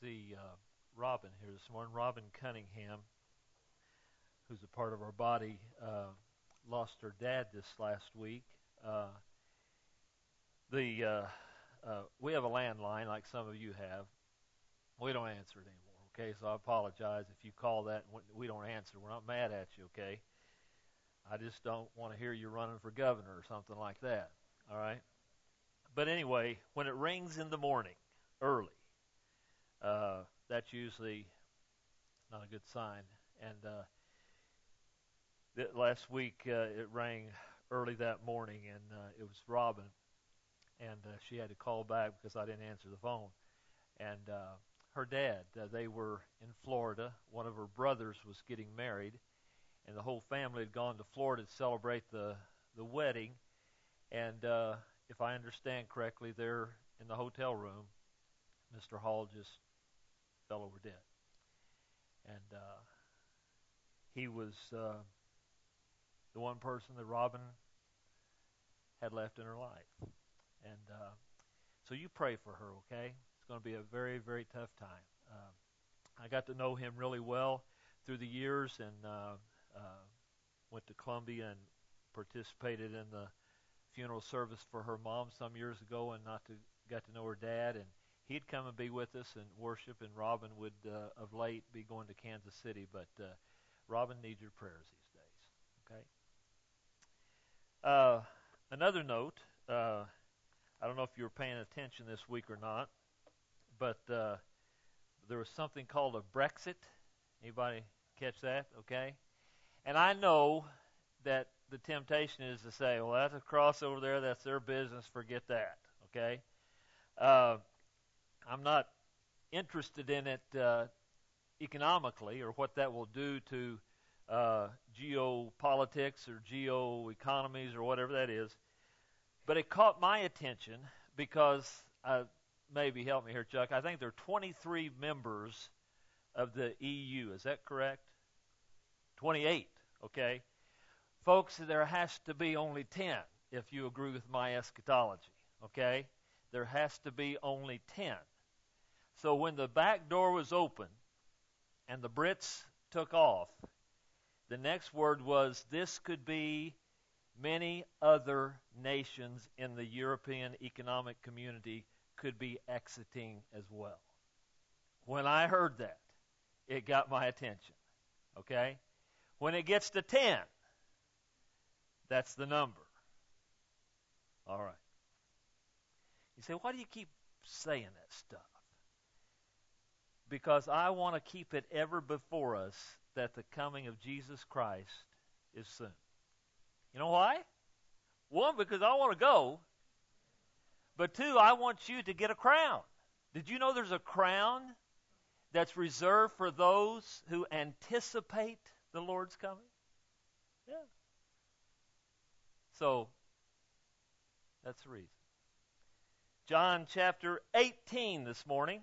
see Robin here this morning. Robin Cunningham, who's a part of our body, lost her dad this last week. We have a landline like some of you have. We don't answer it anymore, okay? So I apologize if you call that and we don't answer. We're not mad at you, okay? I just don't want to hear you running for governor or something like that, all right? But anyway, when it rings in the morning, early, that's usually not a good sign. And last week it rang early that morning, and it was Robin, and she had to call back because I didn't answer the phone. And her dad, they were in Florida. One of her brothers was getting married, and the whole family had gone to Florida to celebrate the wedding. And if I understand correctly, there in the hotel room, Mr. Hall just fell over dead. And he was the one person that Robin had left in her life. And so you pray for her, okay? It's going to be a very, very tough time. I got to know him really well through the years, and went to Columbia and participated in the funeral service for her mom some years ago, and got to know her dad, and he'd come and be with us and worship, and Robin would of late be going to Kansas City, but Robin needs your prayers these days, okay? Another note, I don't know if you were paying attention this week or not, but there was something called a Brexit. Anybody catch that? Okay. And I know that the temptation is to say, well, that's a cross over there. That's their business. Forget that. Okay. I'm not interested in it economically or what that will do to geopolitics or geoeconomies or whatever that is. But it caught my attention because, maybe help me here, Chuck, I think there are 23 members of the EU. Is that correct? 28, okay? Folks, there has to be only 10 if you agree with my eschatology, okay? There has to be only 10. So when the back door was open and the Brits took off, the next word was this could be many other nations in the European economic community could be exiting as well. When I heard that, it got my attention, okay? When it gets to 10, that's the number. All right. You say, why do you keep saying that stuff? Because I want to keep it ever before us that the coming of Jesus Christ is soon. You know why? One, because I want to go. But two, I want you to get a crown. Did you know there's a crown that's reserved for those who anticipate the Lord's coming? Yeah. So, that's the reason. John chapter 18 this morning.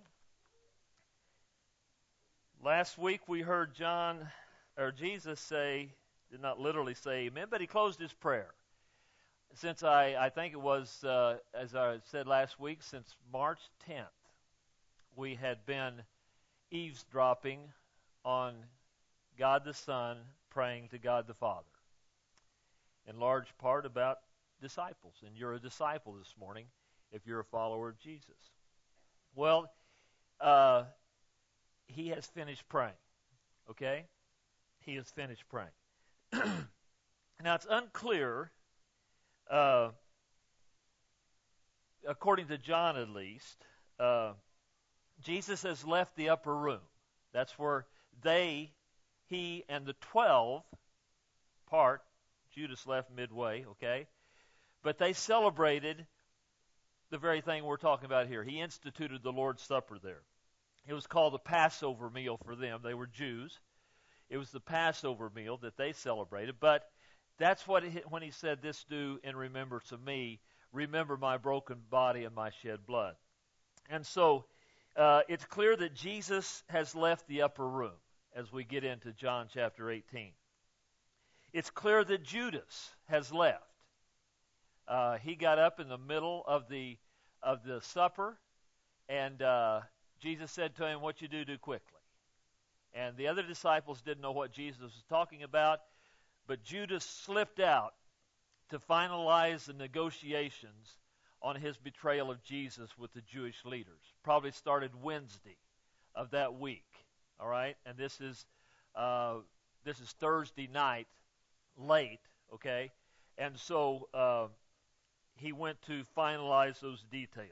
Last week we heard Jesus say, did not literally say amen, but he closed his prayer. Since I think it was, as I said last week, since March 10th, we had been eavesdropping on God the Son praying to God the Father. In large part about disciples. And you're a disciple this morning if you're a follower of Jesus. Well, he has finished praying. Okay? He has finished praying. Now, it's unclear, according to John at least, Jesus has left the upper room. That's where he and the 12 part, Judas left midway, okay? But they celebrated the very thing we're talking about here. He instituted the Lord's Supper there. It was called the Passover meal for them. They were Jews. It was the Passover meal that they celebrated. But that's what when he said, this do in remembrance of me, remember my broken body and my shed blood. And so it's clear that Jesus has left the upper room as we get into John chapter 18. It's clear that Judas has left. He got up in the middle of the supper, and Jesus said to him, what you do quickly. And the other disciples didn't know what Jesus was talking about, but Judas slipped out to finalize the negotiations on his betrayal of Jesus with the Jewish leaders. Probably started Wednesday of that week. All right, and this is Thursday night, late. Okay, and so he went to finalize those details.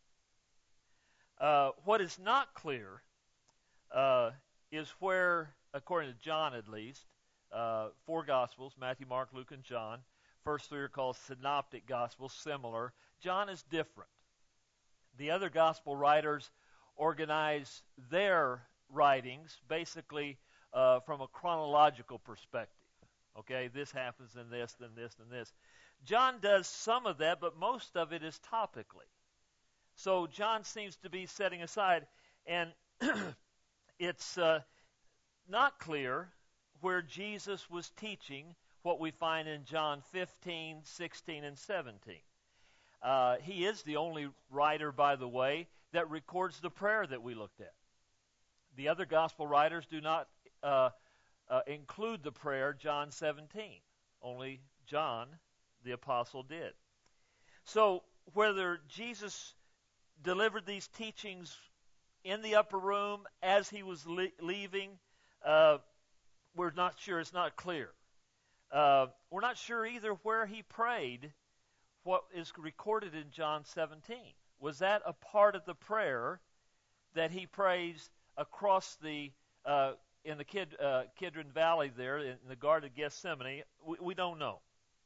What is not clear is where, according to John at least, 4 Gospels, Matthew, Mark, Luke, and John. First 3 are called synoptic Gospels, similar. John is different. The other Gospel writers organize their writings basically from a chronological perspective. Okay, this happens, then this, then this, then this. John does some of that, but most of it is topically. So John seems to be setting aside, and it's not clear where Jesus was teaching what we find in John 15, 16, and 17. He is the only writer, by the way, that records the prayer that we looked at. The other gospel writers do not include the prayer, John 17. Only John, the apostle, did. So whether Jesus delivered these teachings in the upper room as he was leaving, we're not sure. It's not clear. We're not sure either where he prayed what is recorded in John 17. Was that a part of the prayer that he prays across the in the Kidron Valley there in the Garden of Gethsemane? We don't know.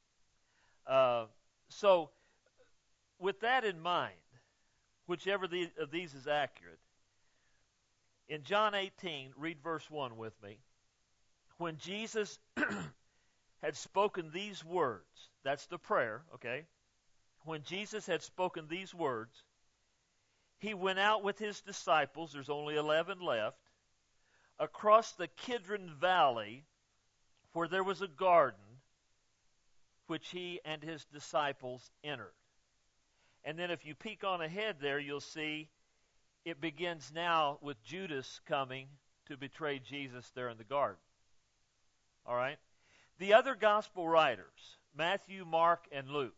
So with that in mind, whichever of these is accurate, in John 18, read verse 1 with me. When Jesus had spoken these words, that's the prayer, okay? When Jesus had spoken these words, he went out with his disciples, there's only 11 left, across the Kidron Valley, where there was a garden, which he and his disciples entered. And then if you peek on ahead there, you'll see it begins now with Judas coming to betray Jesus there in the garden. All right? The other gospel writers, Matthew, Mark, and Luke,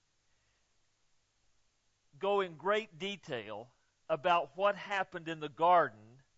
go in great detail about what happened in the garden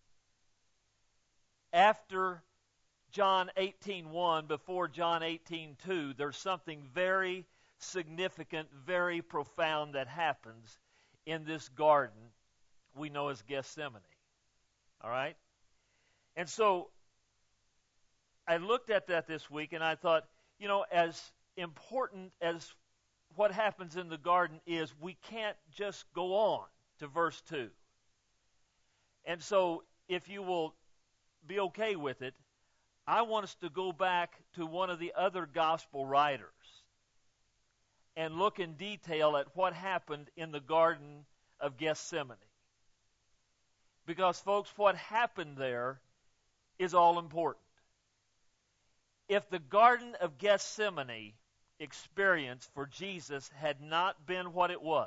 after John 18:1, before John 18:2. There's something very significant, very profound that happens in this garden we know as Gethsemane. All right? And so I looked at that this week and I thought, as important as what happens in the garden is, we can't just go on to verse 2. And so if you will be okay with it, I want us to go back to one of the other gospel writers and look in detail at what happened in the Garden of Gethsemane. Because, folks, what happened there is all important. If the Garden of Gethsemane experience for Jesus had not been what it was,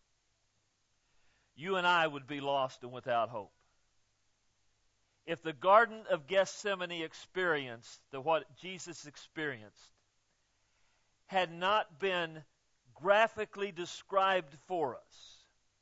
you and I would be lost and without hope. If the Garden of Gethsemane experience, what Jesus experienced, had not been graphically described for us,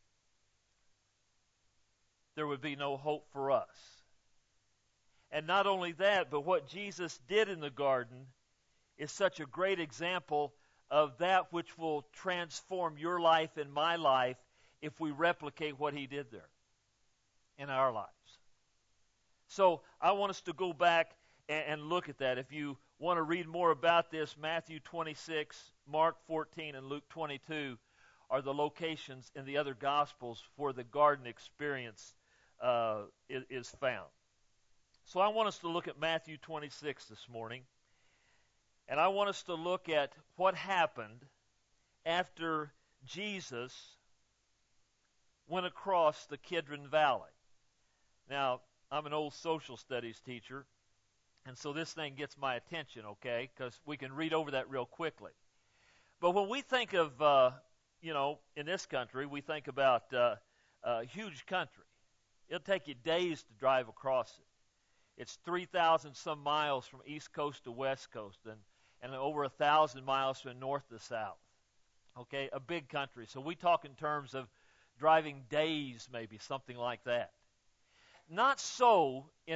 there would be no hope for us. And not only that, but what Jesus did in the garden is such a great example of that which will transform your life and my life if we replicate what he did there in our lives. So I want us to go back and look at that. If you want to read more about this, Matthew 26, Mark 14, and Luke 22 are the locations in the other Gospels where the garden experience is found. So I want us to look at Matthew 26 this morning, and I want us to look at what happened after Jesus went across the Kidron Valley. Now, I'm an old social studies teacher, and so this thing gets my attention, okay, because we can read over that real quickly. But when we think of, in this country, we think about a huge country. It'll take you days to drive across it. It's 3,000 some miles from east coast to west coast, and over 1,000 miles from north to south. Okay, a big country. So we talk in terms of driving days, maybe, something like that. Not so in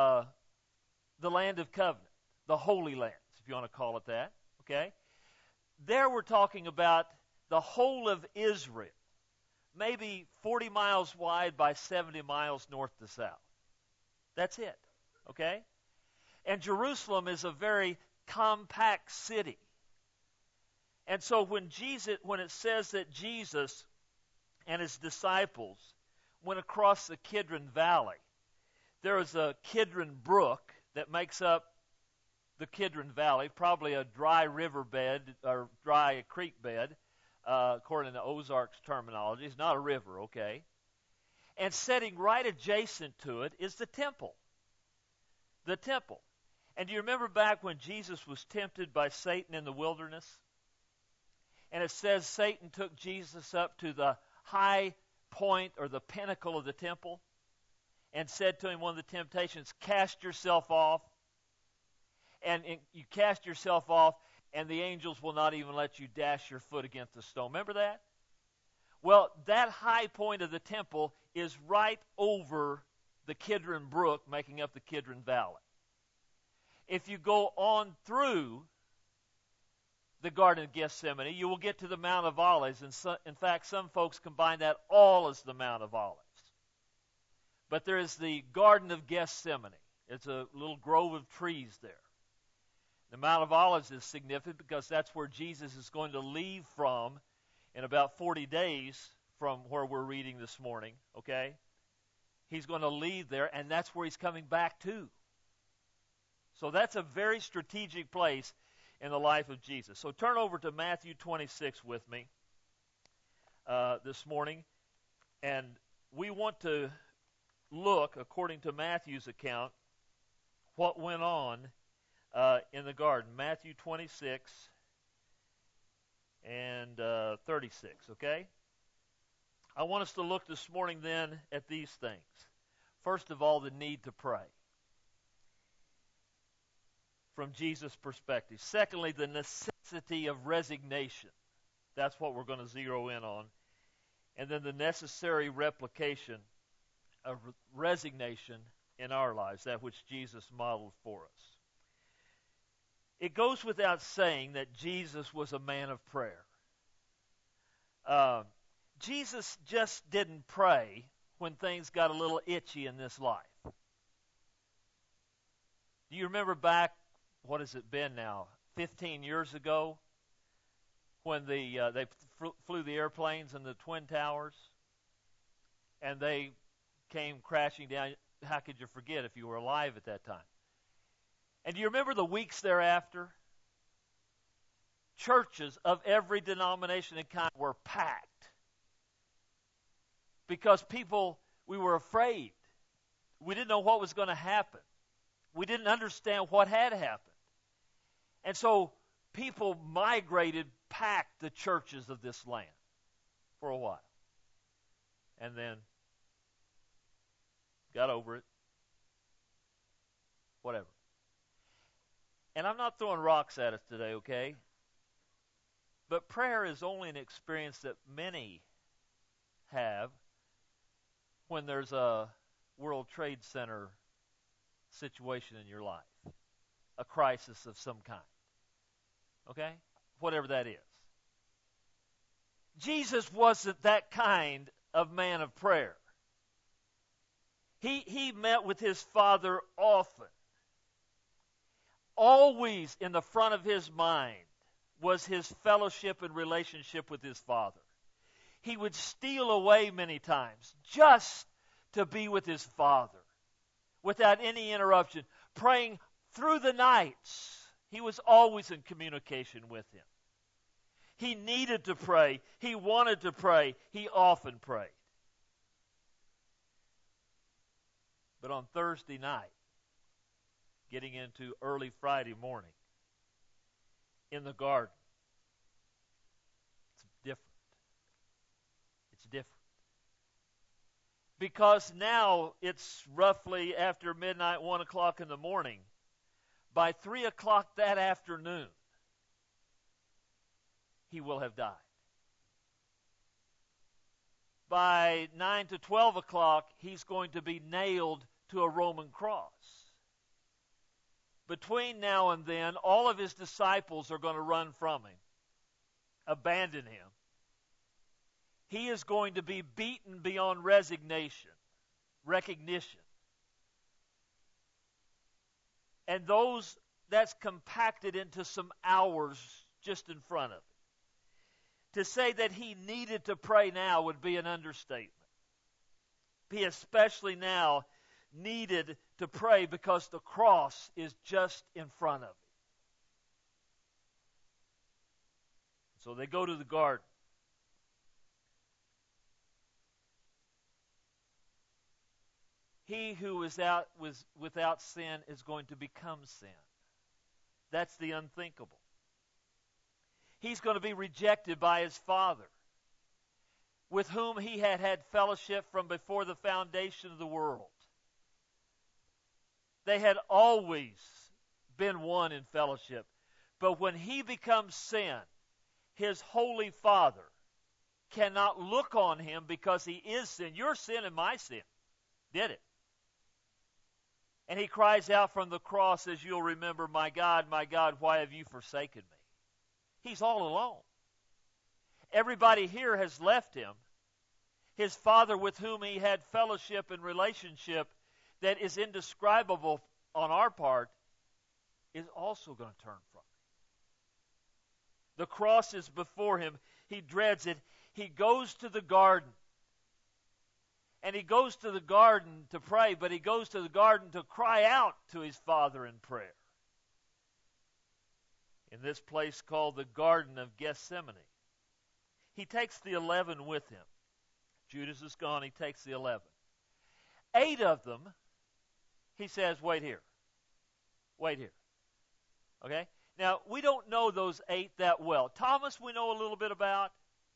the land of covenant, the Holy Lands, if you want to call it that. Okay? There we're talking about the whole of Israel, maybe 40 miles wide by 70 miles north to south. That's it. Okay? And Jerusalem is a very compact city. And so when it says that Jesus and his disciples went across the Kidron Valley, there is a Kidron Brook that makes up the Kidron Valley, probably a dry riverbed or dry creek bed, according to Ozarks terminology. It's not a river, okay? And sitting right adjacent to it is the temple. The temple. And do you remember back when Jesus was tempted by Satan in the wilderness? And it says Satan took Jesus up to the high point or the pinnacle of the temple and said to him, one of the temptations, cast yourself off. And you cast yourself off, and the angels will not even let you dash your foot against a stone. Remember that? Well, that high point of the temple is right over the Kidron Brook, making up the Kidron Valley. If you go on through the Garden of Gethsemane, you will get to the Mount of Olives. And in fact, some folks combine that all as the Mount of Olives. But there is the Garden of Gethsemane. It's a little grove of trees there. The Mount of Olives is significant because that's where Jesus is going to leave from in about 40 days from where we're reading this morning, okay? He's going to leave there, and that's where he's coming back to. So that's a very strategic place in the life of Jesus. So turn over to Matthew 26 with me this morning, and we want to look, according to Matthew's account, what went on in the garden. Matthew 26 and 36, okay? I want us to look this morning then at these things. First of all, the need to pray from Jesus' perspective. Secondly, the necessity of resignation. That's what we're going to zero in on. And then the necessary replication of resignation in our lives, that which Jesus modeled for us. It goes without saying that Jesus was a man of prayer. Jesus just didn't pray when things got a little itchy in this life. Do you remember back, what has it been now, 15 years ago, when they flew the airplanes in the Twin Towers, and they came crashing down? How could you forget if you were alive at that time? And do you remember the weeks thereafter? Churches of every denomination and kind were packed. Because we were afraid. We didn't know what was going to happen. We didn't understand what had happened. And so people migrated, packed the churches of this land for a while. And then got over it. Whatever. And I'm not throwing rocks at us today, okay? But prayer is only an experience that many have when there's a World Trade Center situation in your life, a crisis of some kind, okay? Whatever that is. Jesus wasn't that kind of man of prayer. He met with his Father often. Always in the front of his mind was his fellowship and relationship with his Father. He would steal away many times just to be with his Father without any interruption, praying through the nights. He was always in communication with him. He needed to pray. He wanted to pray. He often prayed. But on Thursday night, getting into early Friday morning, in the garden, it's different. It's different. because now it's roughly after midnight, 1 o'clock in the morning. By 3 o'clock that afternoon, he will have died. By 9 to 12 o'clock, he's going to be nailed to a Roman cross. Between now and then, all of his disciples are going to run from him, abandon him. He is going to be beaten beyond recognition. And that's compacted into some hours just in front of him. To say that he needed to pray now would be an understatement. He especially now needed to pray because the cross is just in front of him. So they go to the garden. He who was without sin is going to become sin. That's the unthinkable. He's going to be rejected by his Father, with whom he had fellowship from before the foundation of the world. They had always been one in fellowship. But when he becomes sin, his holy Father cannot look on him because he is sin. Your sin and my sin did it. And he cries out from the cross, as you'll remember, my God, why have you forsaken me? He's all alone. Everybody here has left him. His Father, with whom he had fellowship and relationship that is indescribable on our part, is also going to turn from him. The cross is before him. He dreads it. He goes to the garden. And he goes to the garden to pray, but he goes to the garden to cry out to his Father in prayer. In this place called the Garden of Gethsemane. He takes the 11 with him. Judas is gone, he takes the 11. 8 of them, he says, wait here. Wait here. Okay? Now, we don't know those 8 that well. Thomas we know a little bit about.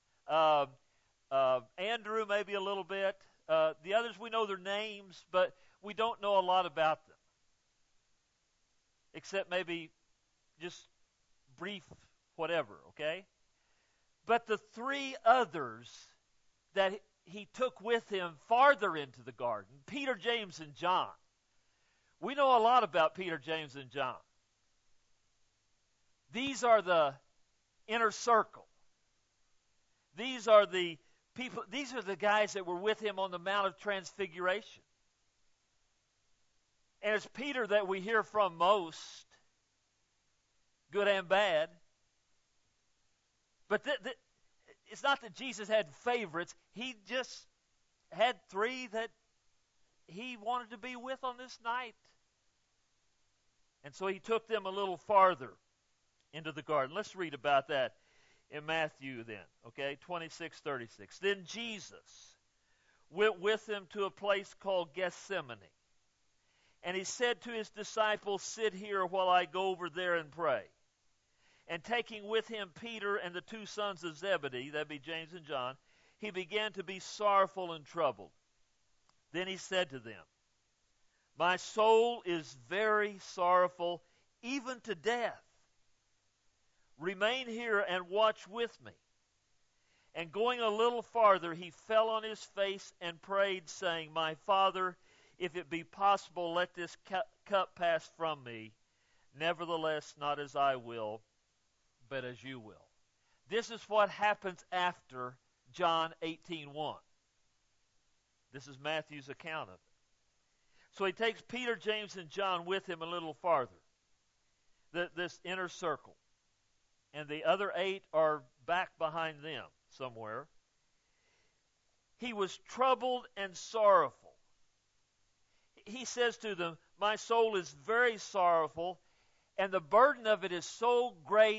Andrew maybe a little bit. The others we know their names, but we don't know a lot about them. Except maybe just brief whatever, okay? But the 3 others that he took with him farther into the garden, Peter, James, and John. We know a lot about Peter, James, and John. These are the inner circle. These are the people, these are the guys that were with him on the Mount of Transfiguration. And it's Peter that we hear from most, good and bad. But it's not that Jesus had favorites. He just had 3 that he wanted to be with on this night. And so he took them a little farther into the garden. Let's read about that in Matthew then, okay, 26:36. Then Jesus went with them to a place called Gethsemane. And he said to his disciples, sit here while I go over there and pray. And taking with him Peter and the 2 sons of Zebedee, that'd be James and John, he began to be sorrowful and troubled. Then he said to them, my soul is very sorrowful, even to death. Remain here and watch with me. And going a little farther, he fell on his face and prayed, saying, my Father, if it be possible, let this cup pass from me. Nevertheless, not as I will, but as you will. This is what happens after John 18:1. This is Matthew's account of it. So he takes Peter, James, and John with him a little farther, this inner circle. And the other 8 are back behind them somewhere. He was troubled and sorrowful. He says to them, my soul is very sorrowful, and the burden of it is so great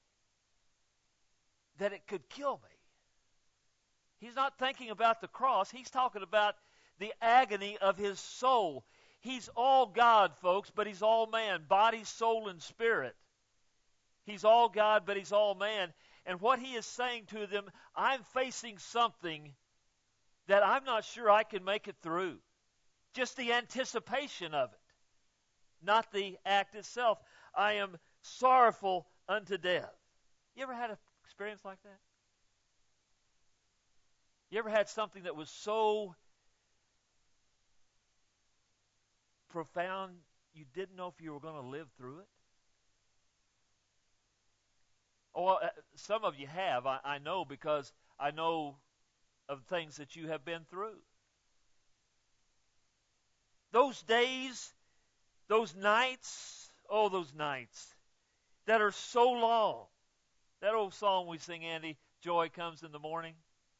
that it could kill me. He's not thinking about the cross. He's talking about the agony of his soul. He's all God, folks, but he's all man, body, soul, and spirit. He's all God, but he's all man. And what he is saying to them, I'm facing something that I'm not sure I can make it through. Just the anticipation of it, not the act itself. I am sorrowful unto death. You ever had an experience like that? You ever had something that was so profound you didn't know if you were going to live through it? Oh, some of you have. I know, because I know of things that you have been through. Those days, those nights, those nights that are so long. That old song we sing, Andy, Joy Comes in the Morning.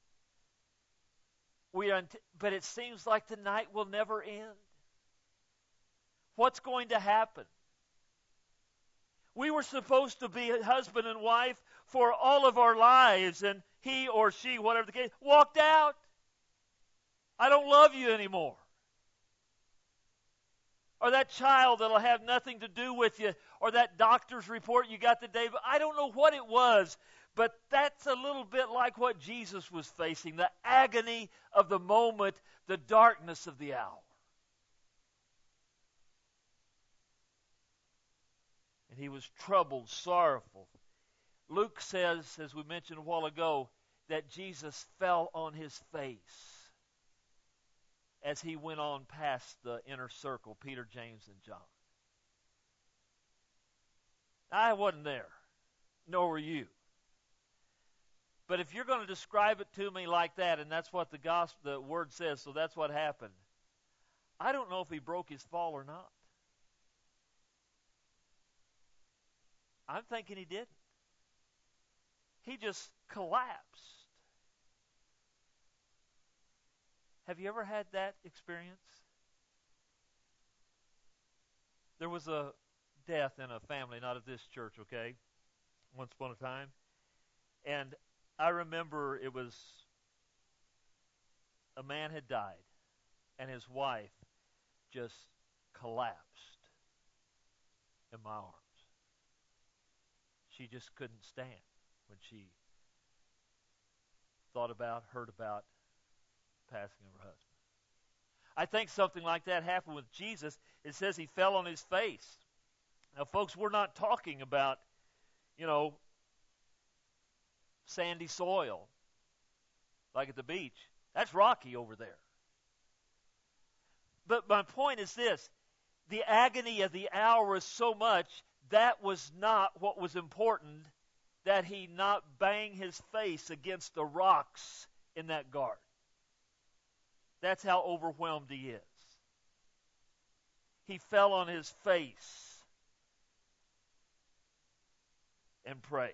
But it seems like the night will never end. What's going to happen? We were supposed to be husband and wife for all of our lives, and he or she, whatever the case, walked out. I don't love you anymore. Or that child that'll have nothing to do with you, or that doctor's report you got the day, but I don't know what it was, but that's a little bit like what Jesus was facing, the agony of the moment, the darkness of the hour. And he was troubled, sorrowful. Luke says, as we mentioned a while ago, that Jesus fell on his face as he went on past the inner circle, Peter, James, and John. I wasn't there, nor were you. But if you're going to describe it to me like that, and that's what the word says, so that's what happened, I don't know if he broke his fall or not. I'm thinking he didn't. He just collapsed. Have you ever had that experience? There was a death in a family, not at this church, okay? Once upon a time. And I remember it was a man had died, and his wife just collapsed in my arms. She just couldn't stand when she heard about passing of her husband. I think something like that happened with Jesus. It says he fell on his face. Now, folks, we're not talking about, sandy soil like at the beach. That's rocky over there. But my point is this. The agony of the hour is so much, that was not what was important, that he not bang his face against the rocks in that garden. That's how overwhelmed he is. He fell on his face and prayed.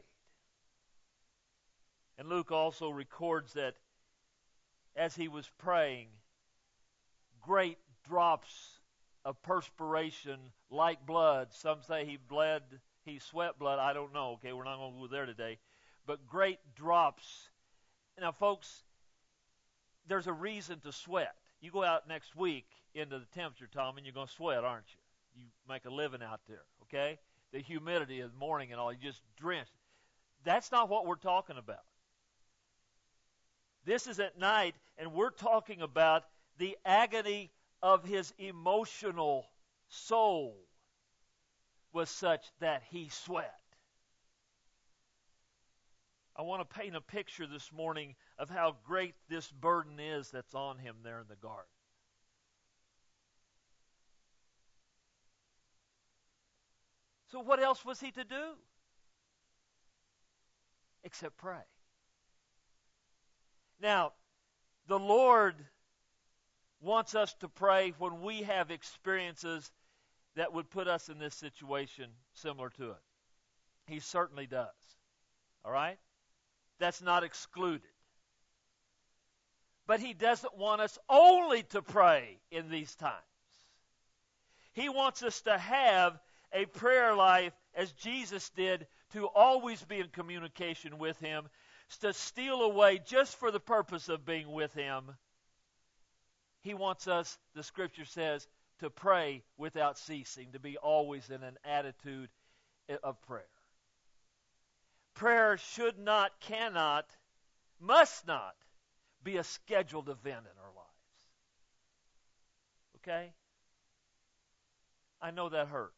And Luke also records that as he was praying, great drops of perspiration like blood. Some say he sweat blood. I don't know. Okay, we're not going to go there today. But great drops. Now, folks, there's a reason to sweat. You go out next week into the temperature, Tom, and you're going to sweat, aren't you? You make a living out there, okay? The humidity of the morning and all, you just drench. That's not what we're talking about. This is at night, and we're talking about the agony of his emotional soul was such that he sweat. I want to paint a picture this morning of how great this burden is that's on him there in the garden. So what else was he to do except pray? Now, the Lord wants us to pray when we have experiences that would put us in this situation similar to it. He certainly does. All right? That's not excluded. But he doesn't want us only to pray in these times. He wants us to have a prayer life as Jesus did, to always be in communication with him, to steal away just for the purpose of being with him. He wants us, the Scripture says, to pray without ceasing, to be always in an attitude of prayer. Prayer should not, cannot, must not be a scheduled event in our lives. Okay? I know that hurts.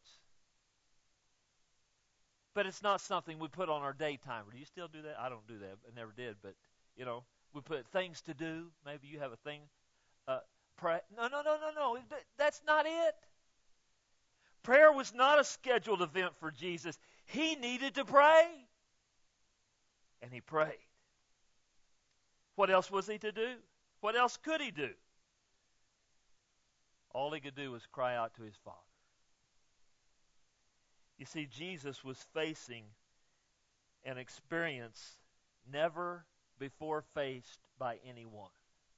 But it's not something we put on our day timer. Do you still do that? I don't do that. I never did. But, we put things to do. Maybe you have a thing. Pray. No. That's not it. Prayer was not a scheduled event for Jesus. He needed to pray. And he prayed. What else was he to do? What else could he do? All he could do was cry out to his Father. You see, Jesus was facing an experience never before faced by anyone.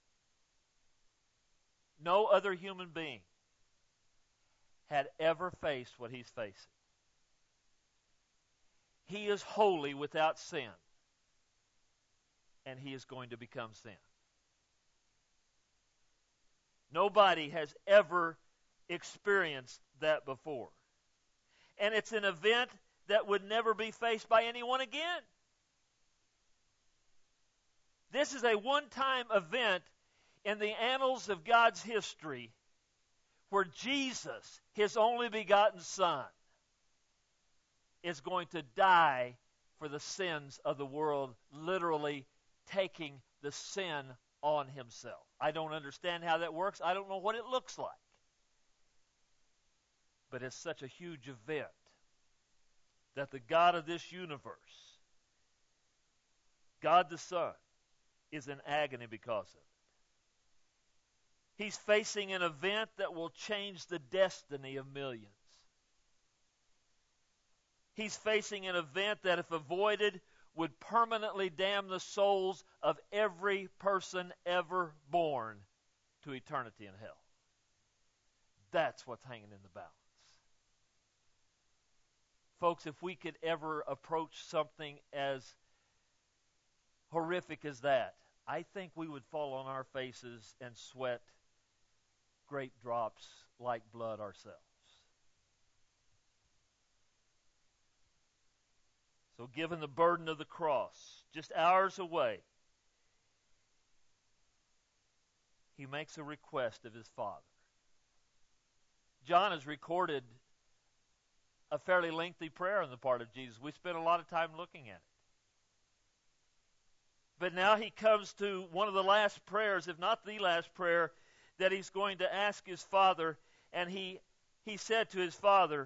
No other human being had ever faced what he's facing. He is holy without sin, and he is going to become sin. Nobody has ever experienced that before. And it's an event that would never be faced by anyone again. This is a one-time event in the annals of God's history where Jesus, his only begotten Son, is going to die for the sins of the world, literally taking the sin on himself. I don't understand how that works. I don't know what it looks like. But it's such a huge event that the God of this universe, God the Son, is in agony because of it. He's facing an event that will change the destiny of millions. He's facing an event that, if avoided, would permanently damn the souls of every person ever born to eternity in hell. That's what's hanging in the balance. Folks, if we could ever approach something as horrific as that, I think we would fall on our faces and sweat great drops like blood ourselves. So given the burden of the cross, just hours away, he makes a request of his Father. John has recorded a fairly lengthy prayer on the part of Jesus. We spent a lot of time looking at it. But now he comes to one of the last prayers, if not the last prayer, that he's going to ask his Father. And he said to his Father,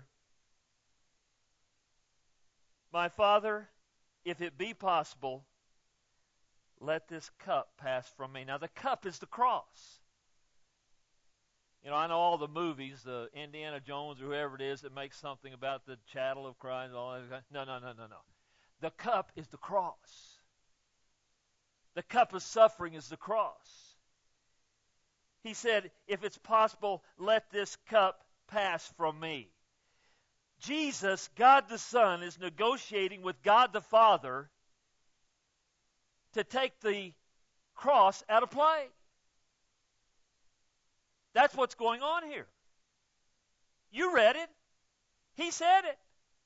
"My Father, if it be possible, let this cup pass from me." Now the cup is the cross. I know all the movies, the Indiana Jones or whoever it is that makes something about the chattel of Christ and all that. No. The cup is the cross. The cup of suffering is the cross. He said, if it's possible, let this cup pass from me. Jesus, God the Son, is negotiating with God the Father to take the cross out of play. That's what's going on here. You read it. He said it.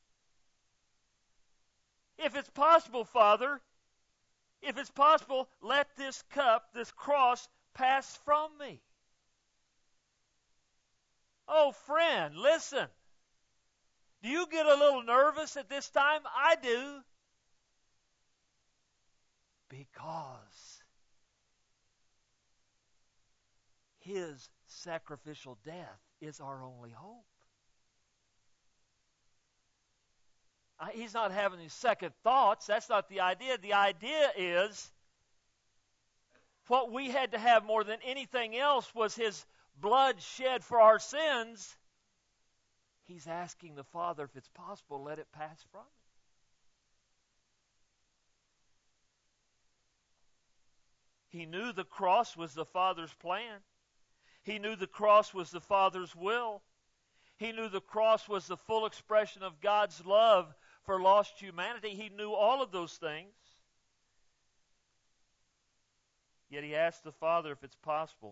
If it's possible, Father, if it's possible, let this cup, this cross, pass from me. Oh, friend, listen. Do you get a little nervous at this time? I do. Because his sacrificial death is our only hope. He's not having these second thoughts. That's not the idea. The idea is what we had to have more than anything else was his blood shed for our sins. He's asking the Father, if it's possible, let it pass from me. He knew the cross was the Father's plan. He knew the cross was the Father's will. He knew the cross was the full expression of God's love for lost humanity. He knew all of those things. Yet he asked the Father if it's possible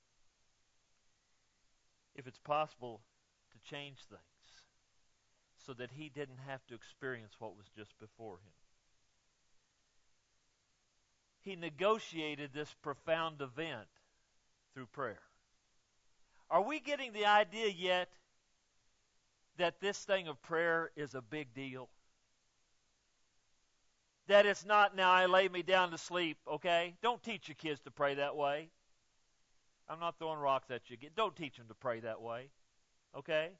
to change things so that he didn't have to experience what was just before him. He negotiated this profound event through prayer. Are we getting the idea yet that this thing of prayer is a big deal? That it's not, now I lay me down to sleep, okay? Don't teach your kids to pray that way. I'm not throwing rocks at you. Don't teach them to pray that way, okay?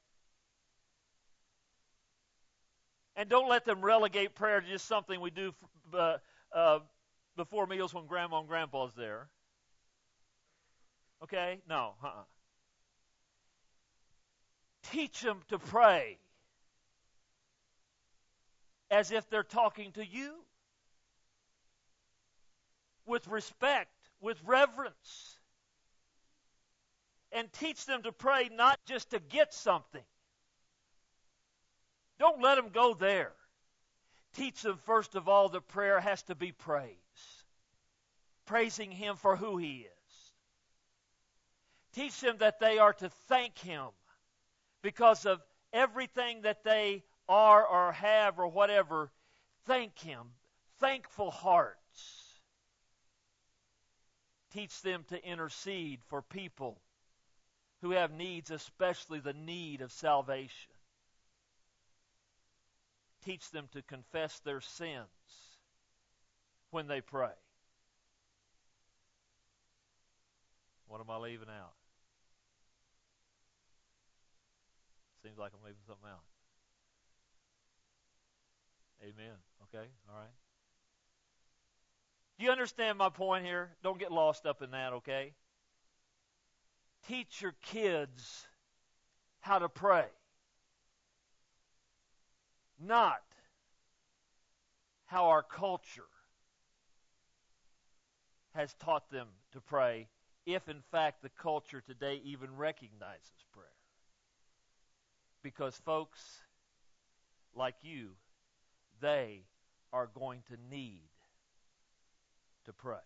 And don't let them relegate prayer to just something we do before meals when Grandma and Grandpa's there. Okay? No, Teach them to pray as if they're talking to you, with respect, with reverence. And teach them to pray not just to get something. Don't let them go there. Teach them, first of all, that prayer has to be praise. Praising Him for who He is. Teach them that they are to thank Him because of everything that they are or have or whatever. Thank Him. Thankful hearts. Teach them to intercede for people who have needs, especially the need of salvation. Teach them to confess their sins when they pray. What am I leaving out? Seems like I'm leaving something out. Amen. Okay, all right. Do you understand my point here? Don't get lost up in that, okay? Teach your kids how to pray. Not how our culture has taught them to pray, if in fact the culture today even recognizes prayer. Because folks like you, they are going to need to pray.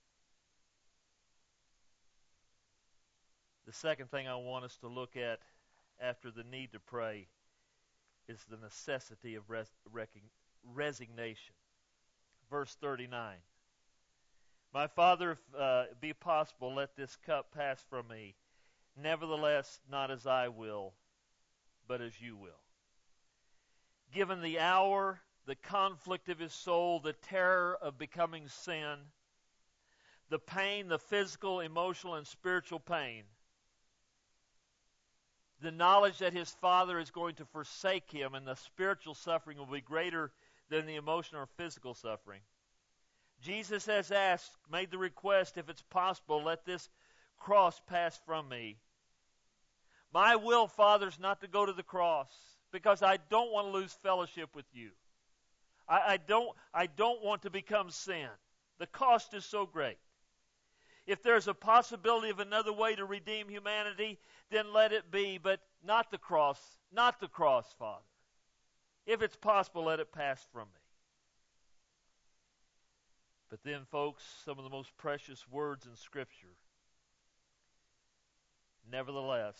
The second thing I want us to look at after the need to pray is the necessity of resignation. Verse 39. My Father, if be possible, let this cup pass from me. Nevertheless, not as I will, but as you will. Given the hour, the conflict of his soul, the terror of becoming sin, the pain, the physical, emotional, and spiritual pain, the knowledge that his Father is going to forsake him, and the spiritual suffering will be greater than the emotional or physical suffering. Jesus has asked, made the request, if it's possible, let this cross pass from me. My will, Father, is not to go to the cross, because I don't want to lose fellowship with you. I don't want to become sin. The cost is so great. If there's a possibility of another way to redeem humanity, then let it be, but not the cross, Father. If it's possible, let it pass from me. But then, folks, some of the most precious words in Scripture. Nevertheless,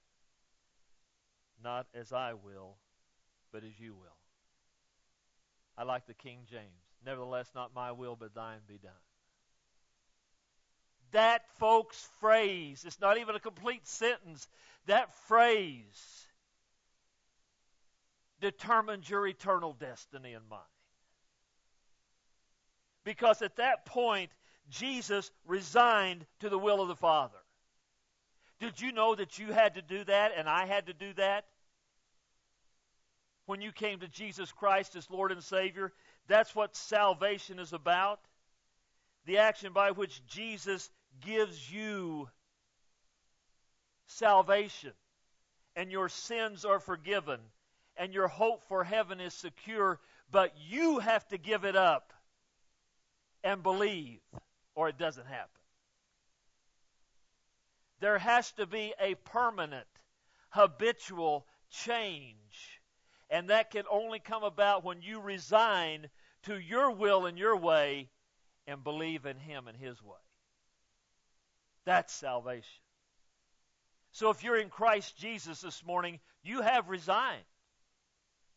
not as I will, but as you will. I like the King James. Nevertheless, not my will, but thine be done. That, folks, phrase, it's not even a complete sentence. That phrase determines your eternal destiny and mine. Because at that point, Jesus resigned to the will of the Father. Did you know that you had to do that and I had to do that? When you came to Jesus Christ as Lord and Savior, that's what salvation is about. The action by which Jesus gives you salvation, and your sins are forgiven, and your hope for heaven is secure, but you have to give it up and believe, or it doesn't happen. There has to be a permanent, habitual change, and that can only come about when you resign to your will and your way and believe in Him and His way. That's salvation. So if you're in Christ Jesus this morning, you have resigned.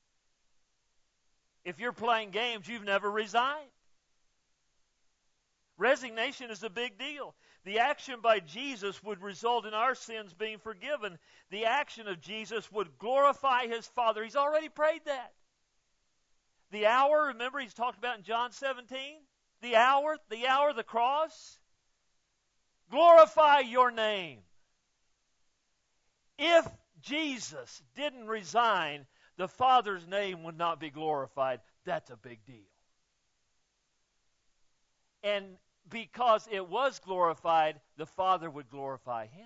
If you're playing games, you've never resigned. Resignation is a big deal. The action by Jesus would result in our sins being forgiven. The action of Jesus would glorify His Father. He's already prayed that. The hour, remember He's talked about in John 17? The hour, the cross. Glorify your name. If Jesus didn't resign, the Father's name would not be glorified. That's a big deal. And because it was glorified, the Father would glorify Him.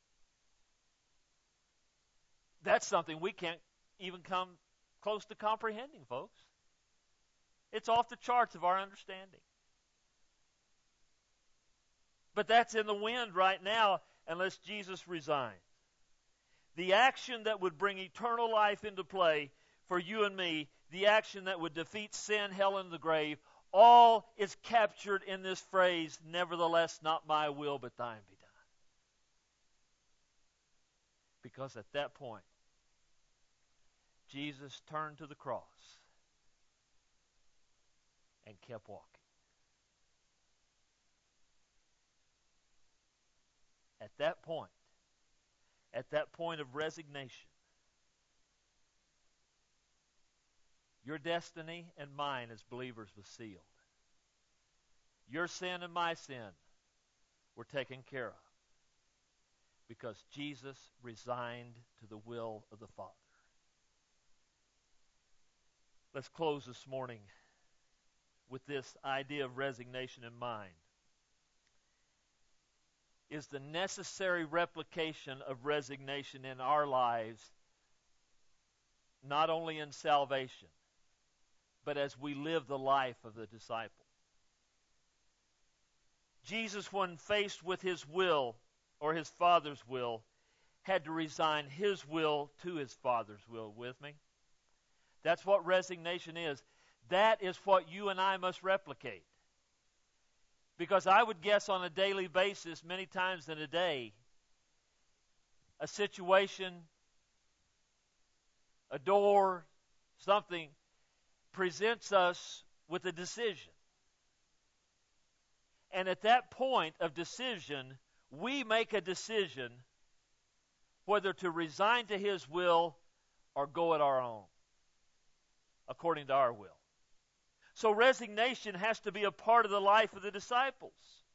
That's something we can't even come close to comprehending, folks. It's off the charts of our understanding. But that's in the wind right now unless Jesus resigns. The action that would bring eternal life into play for you and me, the action that would defeat sin, hell, and the grave, all is captured in this phrase, nevertheless, not my will, but thine be done. Because at that point, Jesus turned to the cross and kept walking. At that point of resignation, your destiny and mine as believers was sealed. Your sin and my sin were taken care of because Jesus resigned to the will of the Father. Let's close this morning with this idea of resignation in mind. Is the necessary replication of resignation in our lives, not only in salvation, but as we live the life of the disciple. Jesus, when faced with His will, or His Father's will, had to resign His will to His Father's will. With me? That's what resignation is. That is what you and I must replicate. Because I would guess on a daily basis, many times in a day, a situation, a door, something presents us with a decision. And at that point of decision, we make a decision whether to resign to His will or go at our own, according to our will. So resignation has to be a part of the life of the disciples.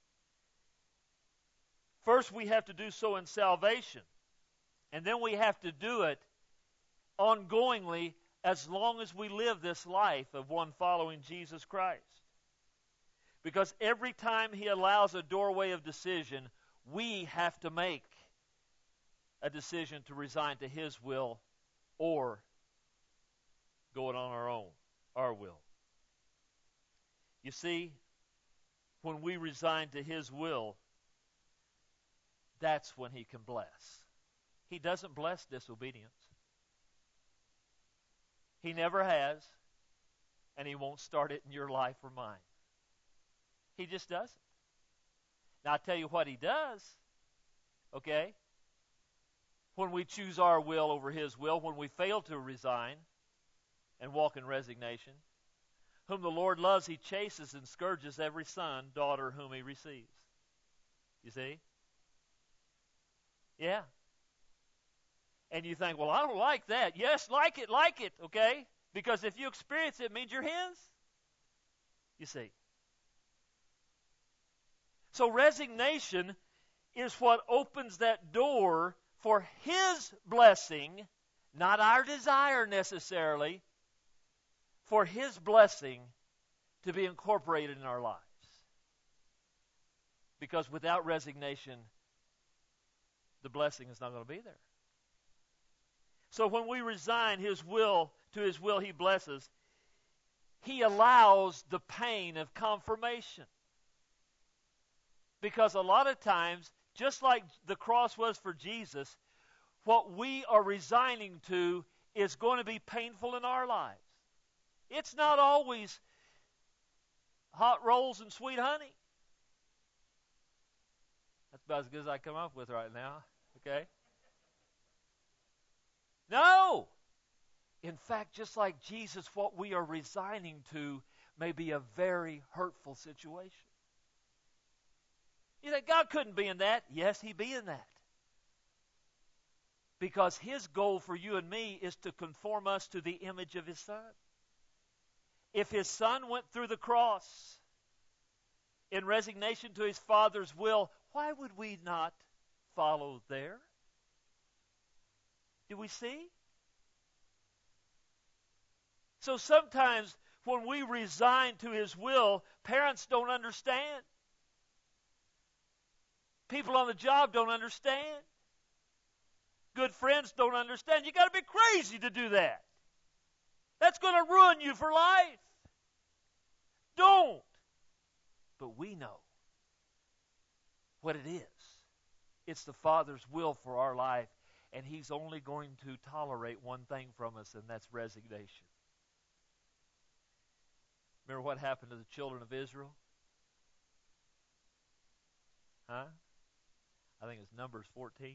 First, we have to do so in salvation. And then we have to do it ongoingly as long as we live this life of one following Jesus Christ. Because every time He allows a doorway of decision, we have to make a decision to resign to His will or go it on our own, our will. You see, when we resign to His will, that's when He can bless. He doesn't bless disobedience. He never has, and He won't start it in your life or mine. He just doesn't. Now, I'll tell you what He does, okay? When we choose our will over His will, when we fail to resign and walk in resignation, whom the Lord loves, He chases and scourges every son, daughter whom He receives. You see? Yeah. And you think, well, I don't like that. Yes, like it, okay? Because if you experience it, it means you're His. You see? So resignation is what opens that door for His blessing, not our desire necessarily, for His blessing to be incorporated in our lives. Because without resignation, the blessing is not going to be there. So when we resign His will to His will, He blesses. He allows the pain of confirmation. Because a lot of times, just like the cross was for Jesus, what we are resigning to is going to be painful in our lives. It's not always hot rolls and sweet honey. That's about as good as I come up with right now, okay? No! In fact, just like Jesus, what we are resigning to may be a very hurtful situation. You think God couldn't be in that? Yes, He'd be in that. Because His goal for you and me is to conform us to the image of His Son. If His Son went through the cross in resignation to His Father's will, why would we not follow there? Do we see? So sometimes when we resign to His will, parents don't understand. People on the job don't understand. Good friends don't understand. You got to be crazy to do that. That's going to ruin you for life. Don't. But we know what it is. It's the Father's will for our life, and He's only going to tolerate one thing from us, and that's resignation. Remember what happened to the children of Israel? Huh? I think it's Numbers 14.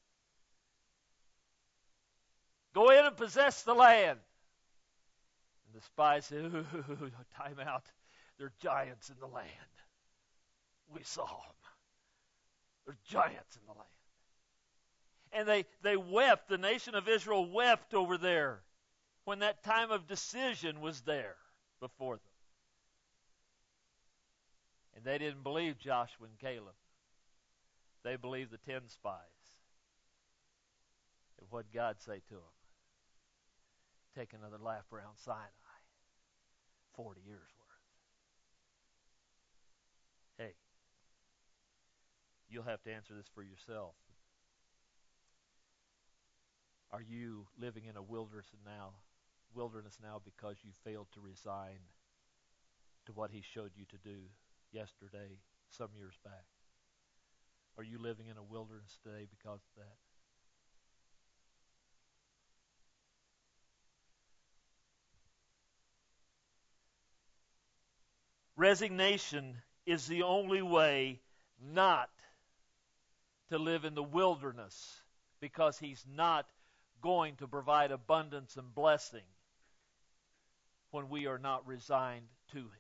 Go in and possess the land. And the spies said, time out. There are giants in the land. We saw them. There's giants in the land. And they wept. The nation of Israel wept over there when that time of decision was there before them. And they didn't believe Joshua and Caleb. They believed the 10 spies. And what did God say to them? Take another lap around Sinai. 40 years worth. Hey, you'll have to answer this for yourself. Are you living in a wilderness now because you failed to resign to what He showed you to do yesterday, some years back? Are you living in a wilderness today because of that? Resignation is the only way not to live in the wilderness, because He's not going to provide abundance and blessing when we are not resigned to Him.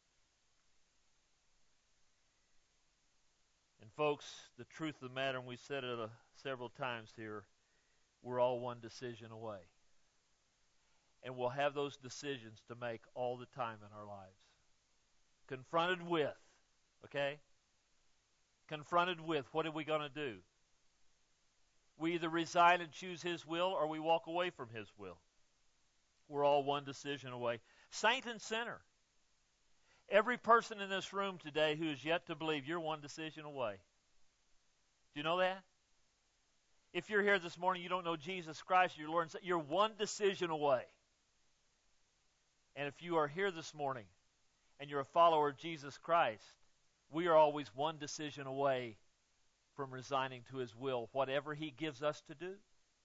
And folks, the truth of the matter, and we said it several times here, we're all one decision away. And we'll have those decisions to make all the time in our lives. Confronted with, okay? Confronted with, what are we going to do? We either resign and choose His will, or we walk away from His will. We're all one decision away. Saint and sinner. Every person in this room today who is yet to believe, you're one decision away. Do you know that? If you're here this morning, you don't know Jesus Christ, your Lord and Savior, you're one decision away. And if you are here this morning and you're a follower of Jesus Christ, we are always one decision away from resigning to His will, whatever He gives us to do.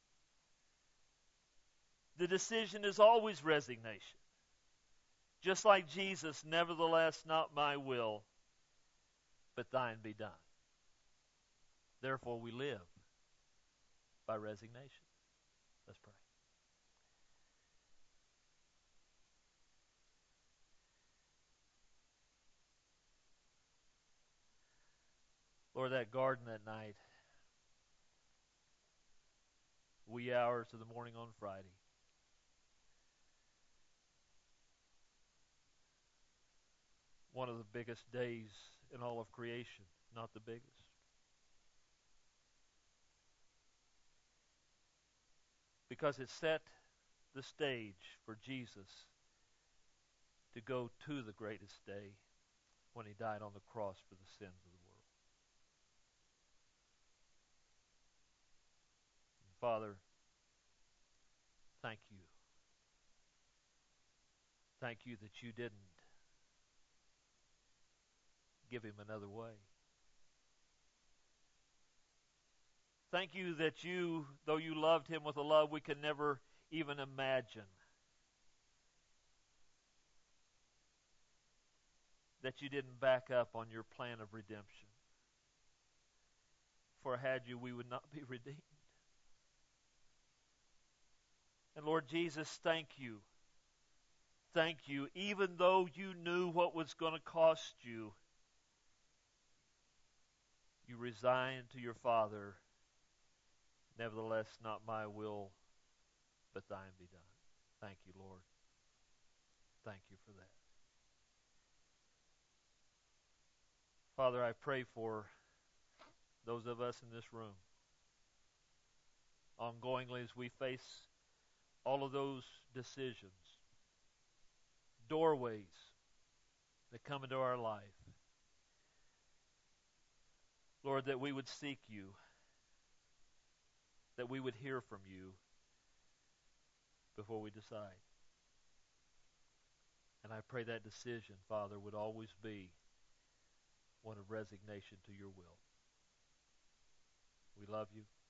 The decision is always resignation. Just like Jesus, nevertheless, not my will, but thine be done. Therefore, we live by resignation. Let's pray. Lord, that garden that night, wee hours of the morning on Friday, one of the biggest days in all of creation, not the biggest. Because it set the stage for Jesus to go to the greatest day when He died on the cross for the sins of the world. And Father, thank you. Thank you that you didn't give Him another way. Thank you that you, though you loved Him with a love we can never even imagine, that you didn't back up on your plan of redemption. For had you, we would not be redeemed. And Lord Jesus, thank you. Thank you. Even though you knew what was going to cost you, You resigned to your Father. Nevertheless, not my will, but thine be done. Thank you, Lord. Thank you for that. Father, I pray for those of us in this room, ongoingly as we face all of those decisions, doorways that come into our life. Lord, that we would seek you, that we would hear from you before we decide. And I pray that decision, Father, would always be one of resignation to your will. We love you.